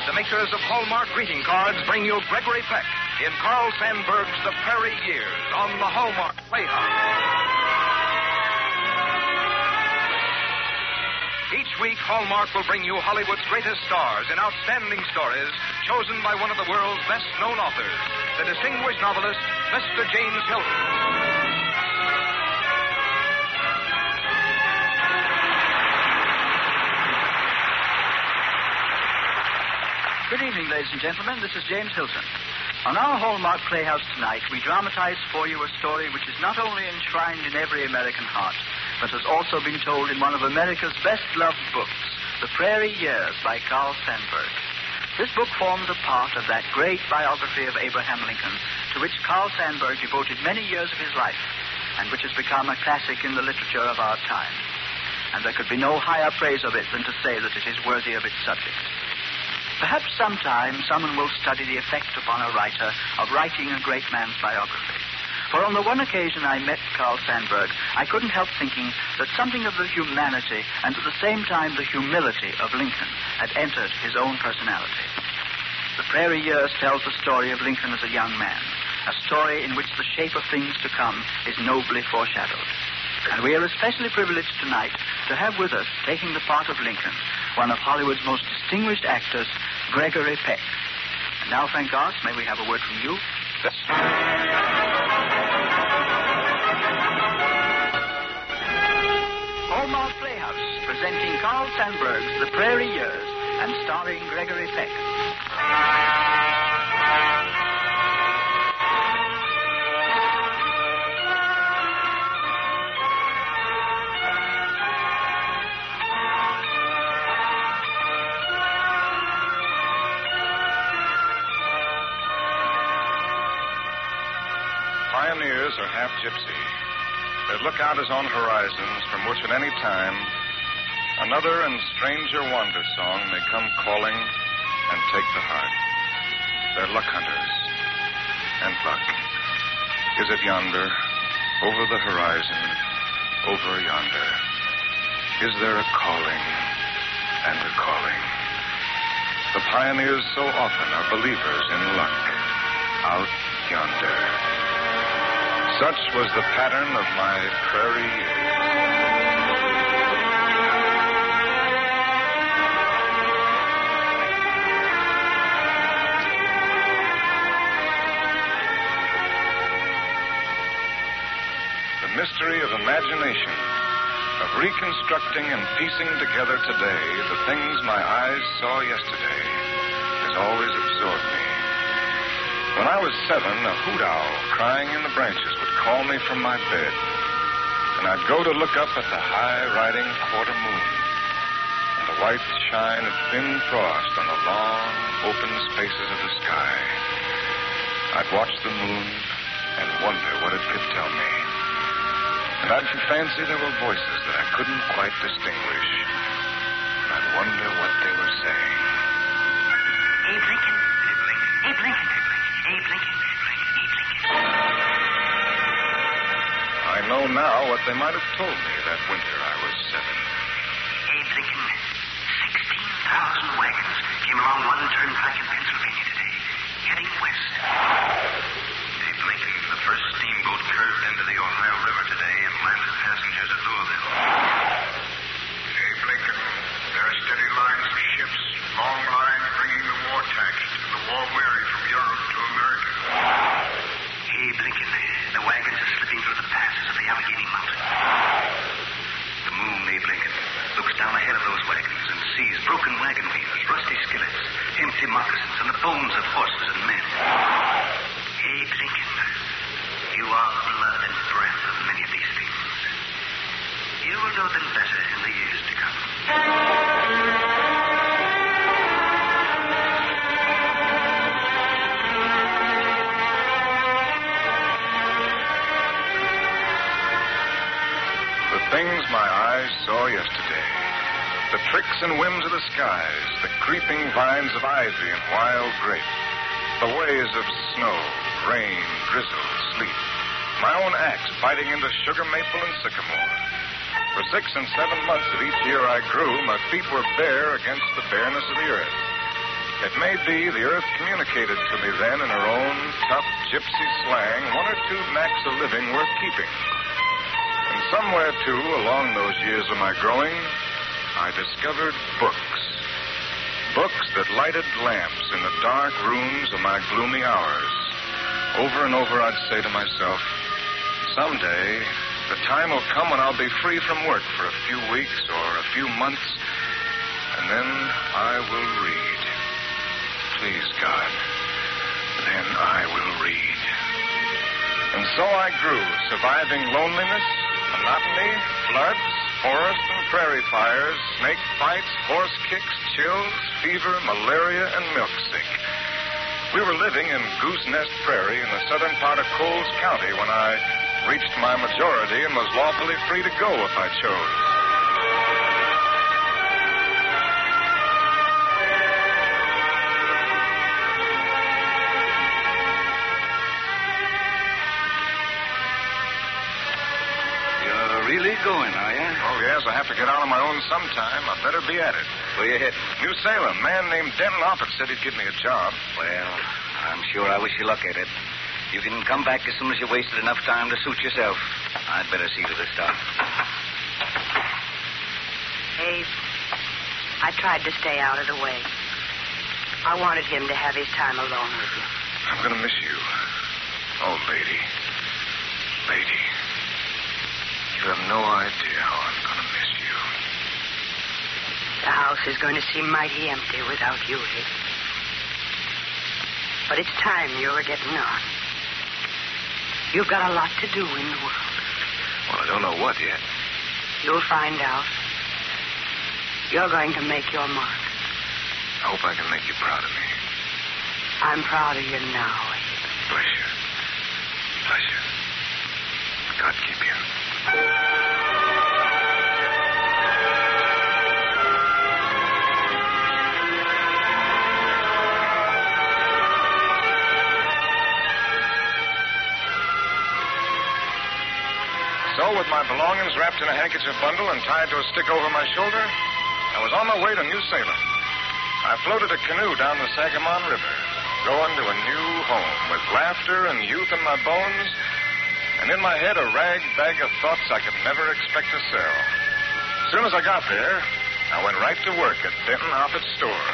the makers of Hallmark greeting cards, bring you Gregory Peck in Carl Sandburg's The Prairie Years on the Hallmark Playhouse. Each week, Hallmark will bring you Hollywood's greatest stars in outstanding stories chosen by one of the world's best-known authors, the distinguished novelist, Mr. James Hilton. Good evening, ladies and gentlemen. This is James Hilton. On our Hallmark Playhouse tonight, we dramatize for you a story which is not only enshrined in every American heart, but has also been told in one of America's best-loved books, The Prairie Years by Carl Sandburg. This book forms a part of that great biography of Abraham Lincoln to which Carl Sandburg devoted many years of his life and which has become a classic in the literature of our time. And there could be no higher praise of it than to say that it is worthy of its subject. Perhaps sometime someone will study the effect upon a writer of writing a great man's biography. For on the one occasion I met Carl Sandburg, I couldn't help thinking that something of the humanity and at the same time the humility of Lincoln had entered his own personality. The Prairie Years tells the story of Lincoln as a young man, a story in which the shape of things to come is nobly foreshadowed. And we are especially privileged tonight to have with us, taking the part of Lincoln, one of Hollywood's most distinguished actors, Gregory Peck. And now, Frank Goss, may we have a word from you? Yes. Hallmark Playhouse, presenting Carl Sandburg's The Prairie Years and starring Gregory Peck. Pioneers are half gypsy. Their lookout is on horizons from which at any time another and stranger wander song may come calling and take the heart. They're luck hunters. And luck. Is it yonder, over the horizon, over yonder? Is there a calling and a calling? The pioneers so often are believers in luck out yonder. Such was the pattern of my prairie years. The mystery of imagination, of reconstructing and piecing together today the things my eyes saw yesterday, has always absorbed me. When I was 7, a hoot owl crying in the branches would call me from my bed, and I'd go to look up at the high-riding quarter moon and the white shine of thin frost on the long, open spaces of the sky. I'd watch the moon and wonder what it could tell me, and I'd fancy there were voices that I couldn't quite distinguish, and I'd wonder what they were saying. Abe Lincoln. Abe Lincoln. Abe Lincoln. Abe Lincoln. Abe Lincoln. I know now what they might have told me that winter I was 7. Abe Lincoln, 16,000 wagons came along one turnpike in Pennsylvania today, heading west. Abe Lincoln, the first steamboat curved into the Ohio River today and landed passengers at Louisville. Abe Lincoln, there are steady lines of ships, long lines bringing the war taxed and the war weary from Europe to America. Abe Lincoln, the wagons are slipping through the passes of the Allegheny Mountains. The moon, Abe Lincoln, looks down ahead of those wagons and sees broken wagon wheels, rusty skillets, empty moccasins, and the bones of horses and men. Abe Lincoln, you are the blood and breath of many of these things. You will know them better in the years to come. Things my eyes saw yesterday. The tricks and whims of the skies, the creeping vines of ivy and wild grape, the ways of snow, rain, drizzle, sleet, my own axe biting into sugar maple and sycamore. For 6 and 7 months of each year I grew, my feet were bare against the bareness of the earth. It may be the earth communicated to me then in her own tough gypsy slang one or two knacks of living worth keeping. And somewhere, too, along those years of my growing, I discovered books. Books that lighted lamps in the dark rooms of my gloomy hours. Over and over I'd say to myself, someday the time will come when I'll be free from work for a few weeks or a few months, and then I will read. Please, God, then I will read. And so I grew, surviving loneliness, monotony, floods, forest and prairie fires, snake fights, horse kicks, chills, fever, malaria, and milk sick. We were living in Goose Nest Prairie in the southern part of Coles County when I reached my majority and was lawfully free to go if I chose. Really going, are you? Oh, yes, I have to get out on my own sometime. I better be at it. Where you heading? New Salem. Man named Denton Offutt said he'd give me a job. Well, I'm sure I wish you luck at it. You can come back as soon as you wasted enough time to suit yourself. I'd better see to the stuff. Abe, I tried to stay out of the way. I wanted him to have his time alone with you. I'm going to miss you. Oh, lady. Lady. You have no idea how I'm going to miss you. The house is going to seem mighty empty without you, Abe. But it's time you were getting on. You've got a lot to do in the world. Well, I don't know what yet. You'll find out. You're going to make your mark. I hope I can make you proud of me. I'm proud of you now, Abe. Bless you. Bless you. God keep you. So, with my belongings wrapped in a handkerchief bundle and tied to a stick over my shoulder, I was on my way to New Salem. I floated a canoe down the Sangamon River, going to a new home with laughter and youth in my bones, and in my head a rag bag of thoughts I could never expect to sell. As soon as I got there, I went right to work at Denton Offutt's store.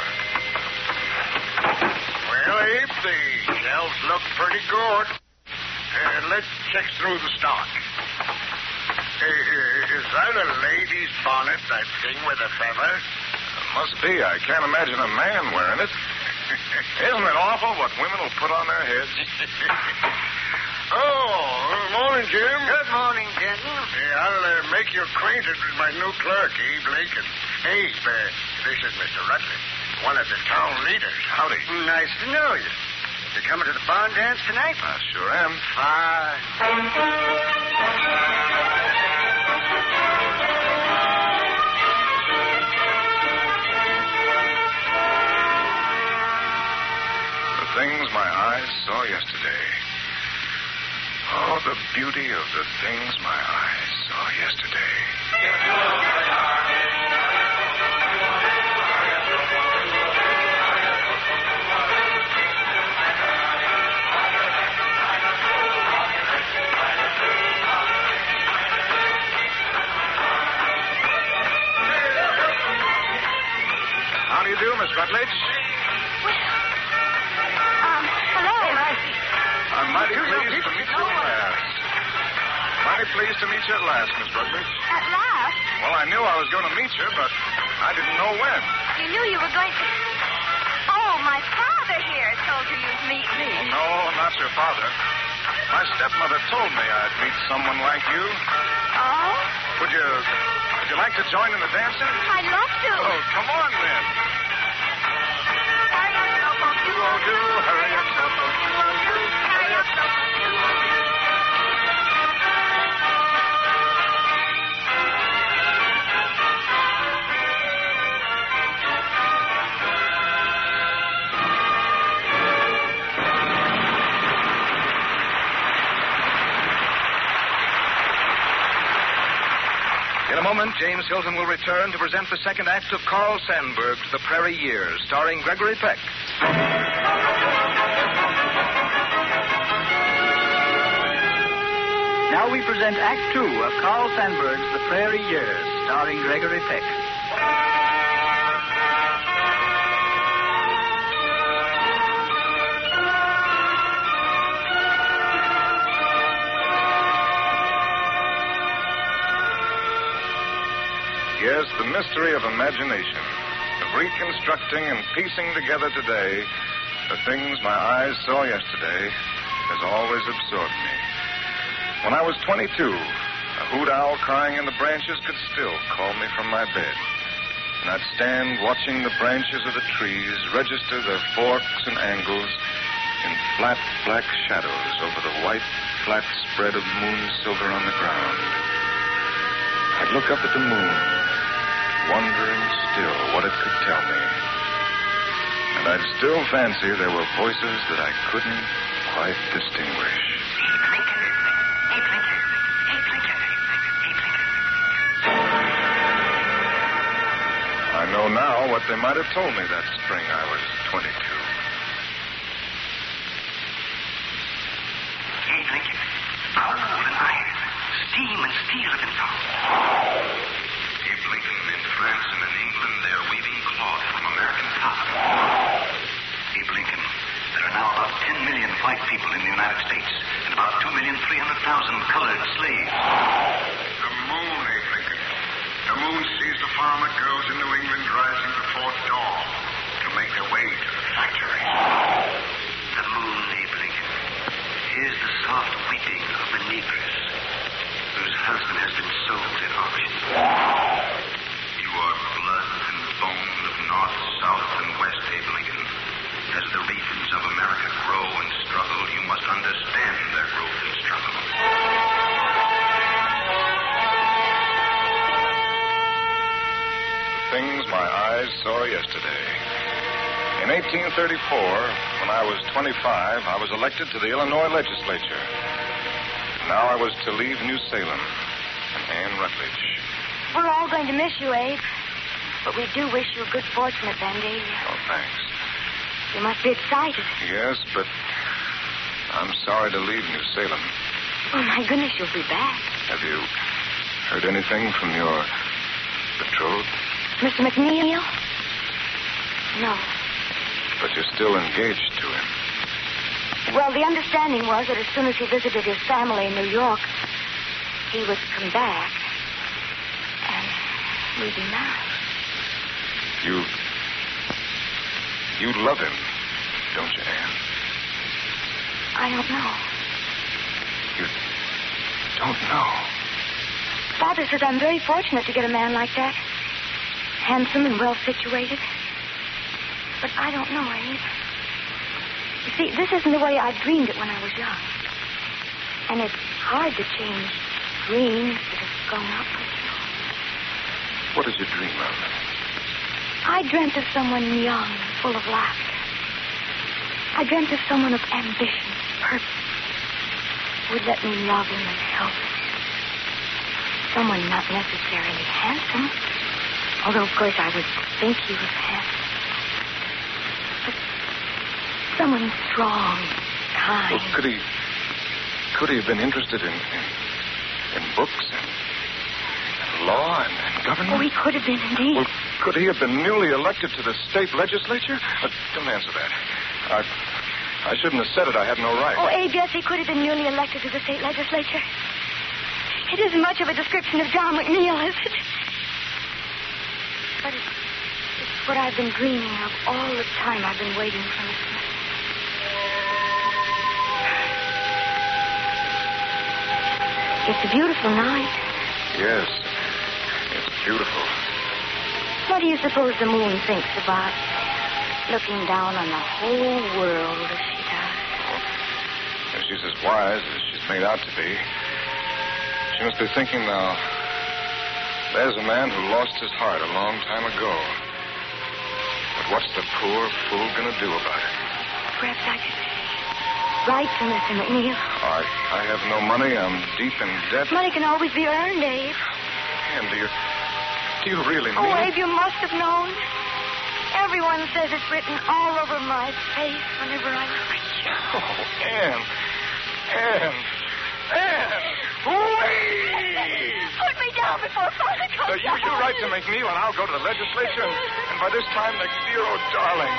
Well, Abe, the shelves look pretty good. Let's check through the stock. Is that a lady's bonnet, that thing with a feather? Must be. I can't imagine a man wearing it. Isn't it awful what women will put on their heads? Morning, Jim. Good morning, Denton. I'll make you acquainted with my new clerk, Abe Lincoln. Abe, this is Mr. Rutledge, one of the town leaders. Howdy. Nice to know you. You coming to the barn dance tonight? I sure am. Fine. Things my eyes saw yesterday. Oh, the beauty of the things my eyes saw yesterday. How do you do, Miss Rutledge? I'm mighty pleased to meet you at last. Mighty pleased to meet you at last, Miss Rutledge. At last? Well, I knew I was going to meet you, but I didn't know when. You knew you were going to... Oh, my father here told you you'd meet me. Oh, no, not your father. My stepmother told me I'd meet someone like you. Oh? Would you like to join in the dancing? I'd love to. Oh, come on, then. Hurry up, Loco. Do, hurry up, Loco. Hurry up, Loco. You In a moment, James Hilton will return to present the second act of Carl Sandburg's The Prairie Years, starring Gregory Peck. Now we present Act Two of Carl Sandburg's The Prairie Years, starring Gregory Peck. Yes, the mystery of imagination, of reconstructing and piecing together today the things my eyes saw yesterday, has always absorbed me. When I was 22, a hoot owl crying in the branches could still call me from my bed. And I'd stand watching the branches of the trees register their forks and angles in flat black shadows over the white, flat spread of moon silver on the ground. I'd look up at the moon, wondering still what it could tell me. And I'd still fancy there were voices that I couldn't quite distinguish. I know now what they might have told me that spring I was 22. Abe Lincoln, coal and iron, steam and steel have been found. Abe Lincoln, in France and in England, they're weaving cloth from American cotton. Abe Lincoln, there are now about 10 million white people in the United States and about 2,300,000 colored slaves. The moon, Abe Lincoln. The moon sees the farmer girls in New England rising before dawn to make their way to the factory. The moon, Abe Lincoln, hears the soft weeping of the negress whose husband has been sold at auction. You are blood and bone of North, South, and West, Abe Lincoln. As the regions of America grow and struggle, you must understand their growth and struggle. Things my eyes saw yesterday. In 1834, when I was 25, I was elected to the Illinois legislature. Now I was to leave New Salem and Anne Rutledge. We're all going to miss you, Abe. But we do wish you good fortune at Vandalia. Oh, thanks. You must be excited. Yes, but I'm sorry to leave New Salem. Oh, my goodness, you'll be back. Have you heard anything from your betrothed? Mr. McNeil? No. But you're still engaged to him. Well, the understanding was that as soon as he visited his family in New York, he would come back. And we'd be married. You love him, don't you, Anne? I don't know. You don't know? Father says I'm very fortunate to get a man like that. Handsome and well-situated. But I don't know, Abe. You see, this isn't the way I dreamed it when I was young. And it's hard to change dreams that have grown up with you. What did you dream of? I dreamt of someone young and full of laughter. I dreamt of someone of ambition, purpose, who would let me love him and help him. Someone not necessarily handsome, although, of course, I would think he was handsome. But someone strong, kind. Well, could he have been interested in books and law and government? Oh, he could have been, indeed. Well, could he have been newly elected to the state legislature? Don't answer that. I shouldn't have said it. I had no right. Oh, Abe, yes, he could have been newly elected to the state legislature. It isn't much of a description of John McNeil, is it? But it's what I've been dreaming of all the time I've been waiting for Mr. McNeil. It's a beautiful night. Yes, it's beautiful. What do you suppose the moon thinks about looking down on the whole world as she does? If she's as wise as she's made out to be, she must be thinking now, there's a man who lost his heart a long time ago. But what's the poor fool going to do about it? Perhaps I could write to Mr. McNeil. I have no money. I'm deep in debt. Money can always be earned, Abe. Anne, do you really mean Oh, it? Abe, you must have known. Everyone says it's written all over my face whenever I look at you. Oh, Anne. Wait! Put me down before Father comes You write to McNeil, and I'll go to the legislature. And by this time next year, oh, darling.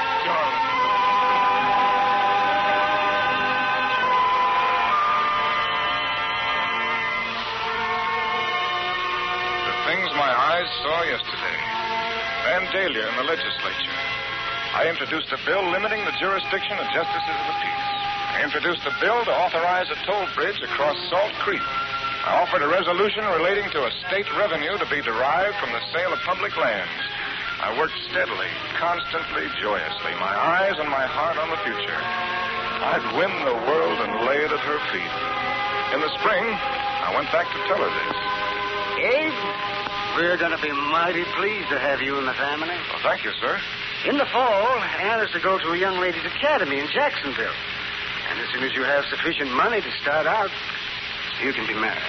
The things my eyes saw yesterday. Vandalia in the legislature. I introduced a bill limiting the jurisdiction of justices of the peace. I introduced a bill to authorize a toll bridge across Salt Creek. I offered a resolution relating to a state revenue to be derived from the sale of public lands. I worked steadily, constantly, joyously, my eyes and my heart on the future. I'd win the world and lay it at her feet. In the spring, I went back to tell her this. Abe, we're going to be mighty pleased to have you in the family. Well, thank you, sir. In the fall, Anne is to go to a young ladies' academy in Jacksonville. And as soon as you have sufficient money to start out, you can be married.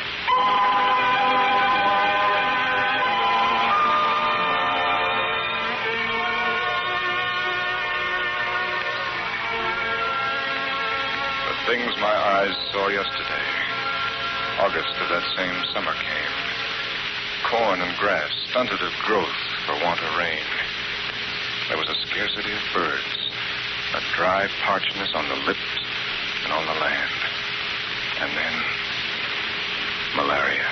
The things my eyes saw yesterday. August of that same summer came. Corn and grass stunted of growth for want of rain. There was a scarcity of birds, a dry parchness on the lips and on the land. And then, malaria.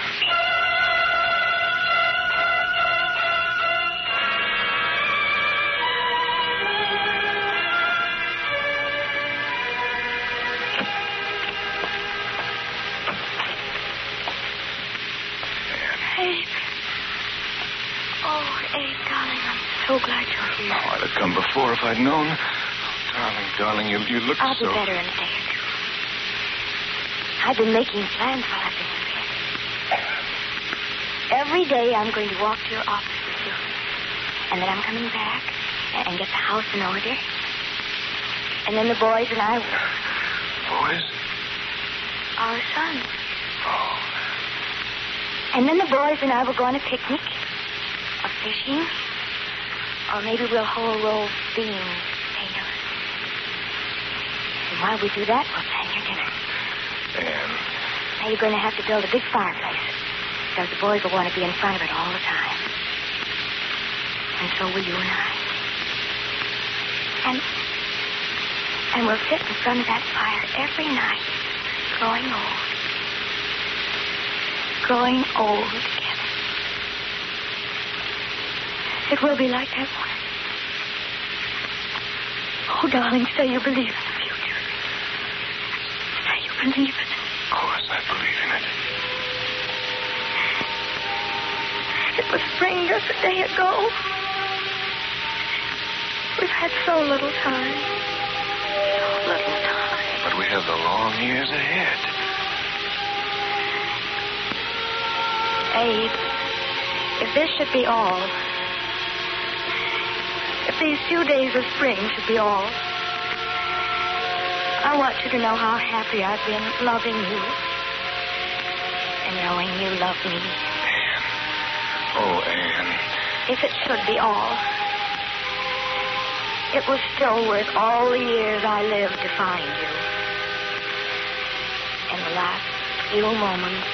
Abe. Oh, Abe, darling, I'm so glad you're here. Oh, I'd have come before if I'd known. Darling, you look I'll so... be better in a day or two. I've been making plans while I've been in bed. Every day I'm going to walk to your office with you. And then I'm coming back and get the house in order. And then the boys and I... Boys? Our sons. Oh. And then the boys and I will go on a picnic. Or fishing. Or maybe we'll whole roll beans, potatoes. And while we do that, we'll plan your dinner. Anne. Now you're going to have to build a big fireplace. Because the boys will want to be in front of it all the time. And so will you and I. And we'll sit in front of that fire every night, growing old. Growing old together. It will be like that, won't it? Oh, darling, say you believe in the future. Say you believe in it. Of course I believe in it. It was spring just a day ago. We've had so little time. So little time. But we have the long years ahead. Abe, if this should be all, if these few days of spring should be all, I want you to know how happy I've been loving you and knowing you love me. Anne. Oh, Anne. If it should be all, it was still worth all the years I lived to find you. In the last few moments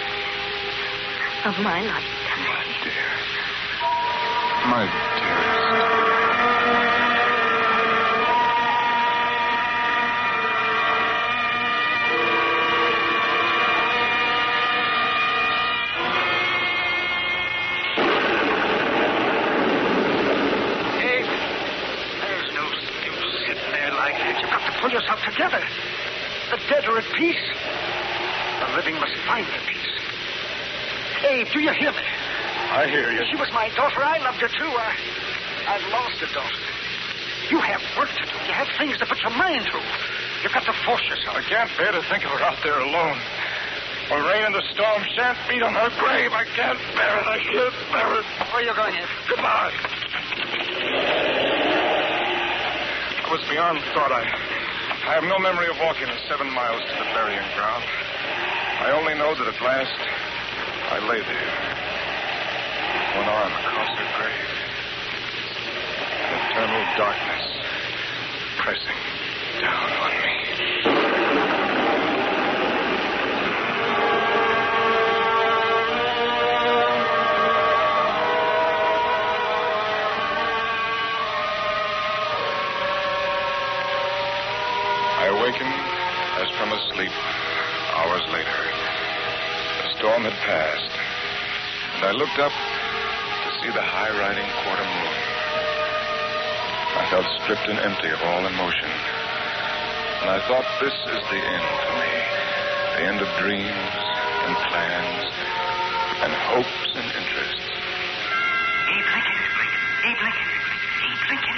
of my lifetime. My dear. My dearest. Abe, there's no use sitting there like that. You've got to pull yourself together. The dead are at peace. The living must find their peace. Abe, do you hear me? I hear you. She was my daughter. I loved her, too. I've lost a daughter. You have work to do. You have things to put your mind to. You've got to force yourself. I can't bear to think of her out there alone. The rain and the storm shan't beat on her grave. I can't bear it. I can't bear it. Where are you going, Abe? Goodbye. I was beyond thought. I have no memory of walking the 7 miles to the burying ground. I only know that at last I lay there, one arm across her grave. Eternal darkness pressing down on me. I awakened as from a sleep hours later. The storm had passed, and I looked up to see the high-riding quarter moon. I felt stripped and empty of all emotion, and I thought, this is the end for me. The end of dreams and plans and hopes and interests. Abe Lincoln. Abe Lincoln. Abe Lincoln.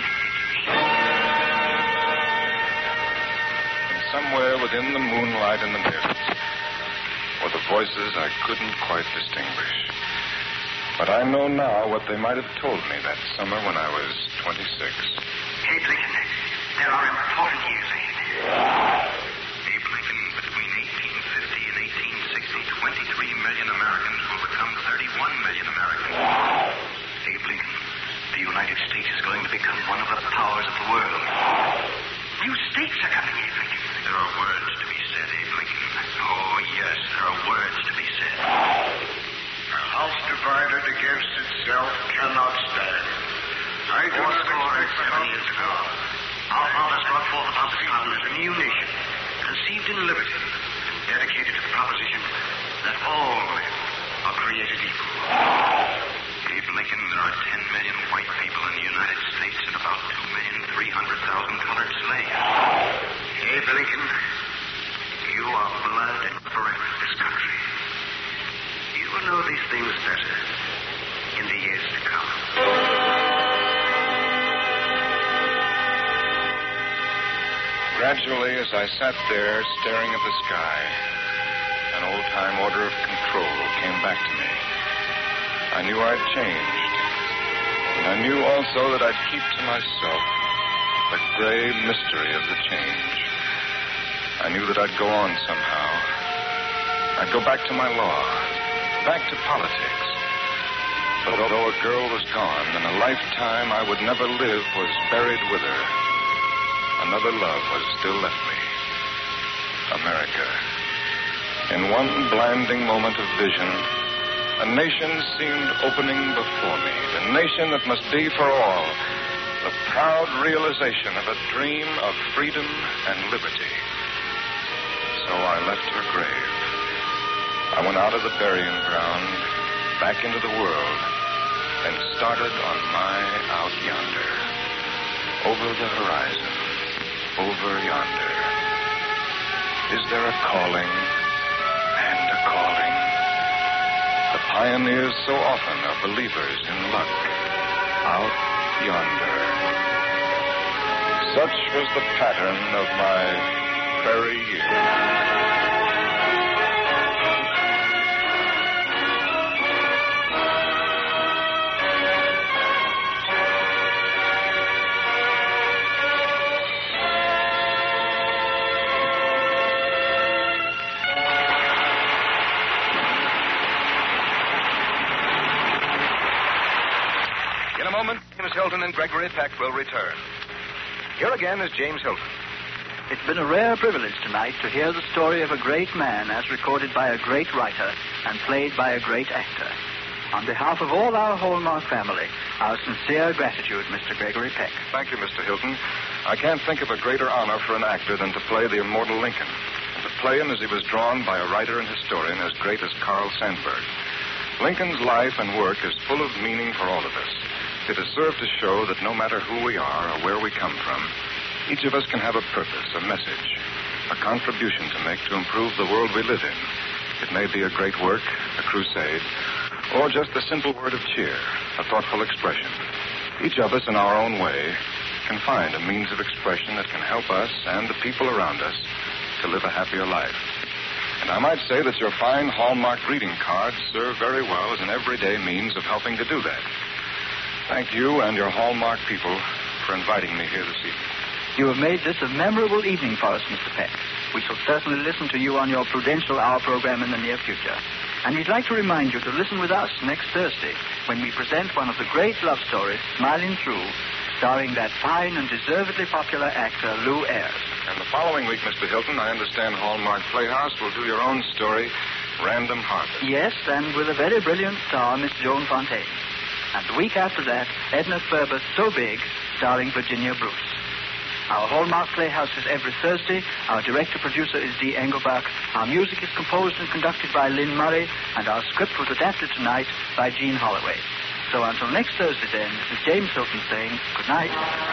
And somewhere within the moonlight and the mist were the voices I couldn't quite distinguish. But I know now what they might have told me that summer when I was 26. Abe Lincoln, there are important years ahead. Abe Lincoln, between 1850 and 1860, 23 million Americans will become 31 million Americans. Abe Lincoln, the United States is going to become one of the powers of the world. New states are coming, Abe Lincoln. There are words to be said, Abe Lincoln. Oh, yes, there are words to be said. A house divided against itself cannot stand. I do not expect the 7 years ago, our fathers brought forth upon this continent a new nation, conceived in liberty, dedicated to the proposition that all men are created equal. Abe Lincoln, there are 10 million white people in the United States and about 2,300,000 colored slaves. Abe Lincoln, you are blood and breath of this country. You will know these things better in the years to come. Gradually, as I sat there staring at the sky, an old-time order of control came back to me. I knew I'd changed, and I knew also that I'd keep to myself the gray mystery of the change. I knew that I'd go on somehow. I'd go back to my law, back to politics. But although a girl was gone and a lifetime I would never live was buried with her, another love was still left me. America. In one blinding moment of vision, a nation seemed opening before me. The nation that must be for all. The proud realization of a dream of freedom and liberty. So I left her grave. I went out of the burying ground, back into the world, and started on my out yonder. Over the horizon. Over yonder. Is there a calling and a calling? The pioneers so often are believers in luck. Out yonder. Such was the pattern of my prairie years. James Hilton and Gregory Peck will return. Here again is James Hilton. It's been a rare privilege tonight to hear the story of a great man as recorded by a great writer and played by a great actor. On behalf of all our Hallmark family, our sincere gratitude, Mr. Gregory Peck. Thank you, Mr. Hilton. I can't think of a greater honor for an actor than to play the immortal Lincoln, and to play him as he was drawn by a writer and historian as great as Carl Sandburg. Lincoln's life and work is full of meaning for all of us. It has served to show that no matter who we are or where we come from, each of us can have a purpose, a message, a contribution to make to improve the world we live in. It may be a great work, a crusade, or just a simple word of cheer, a thoughtful expression. Each of us, in our own way, can find a means of expression that can help us and the people around us to live a happier life. And I might say that your fine Hallmark greeting cards serve very well as an everyday means of helping to do that. Thank you and your Hallmark people for inviting me here this evening. You have made this a memorable evening for us, Mr. Peck. We shall certainly listen to you on your Prudential Hour program in the near future. And we'd like to remind you to listen with us next Thursday when we present one of the great love stories, Smiling Through, starring that fine and deservedly popular actor, Lou Ayres. And the following week, Mr. Hilton, I understand Hallmark Playhouse will do your own story, Random Harvest. Yes, and with a very brilliant star, Miss Joan Fontaine. And the week after that, Edna Ferber's So Big, starring Virginia Bruce. Our Hallmark Playhouse is every Thursday. Our director-producer is Dee Engelbach. Our music is composed and conducted by Lynn Murray, and our script was adapted tonight by Jean Holloway. So until next Thursday, then, this is James Hilton saying good night.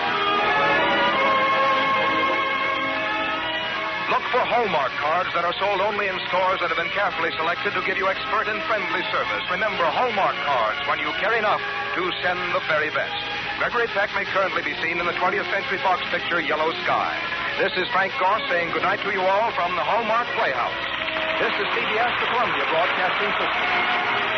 Look for Hallmark cards that are sold only in stores that have been carefully selected to give you expert and friendly service. Remember, Hallmark cards, when you care enough to send the very best. Gregory Peck may currently be seen in the 20th Century Fox picture Yellow Sky. This is Frank Goss saying goodnight to you all from the Hallmark Playhouse. This is CBS, the Columbia Broadcasting System.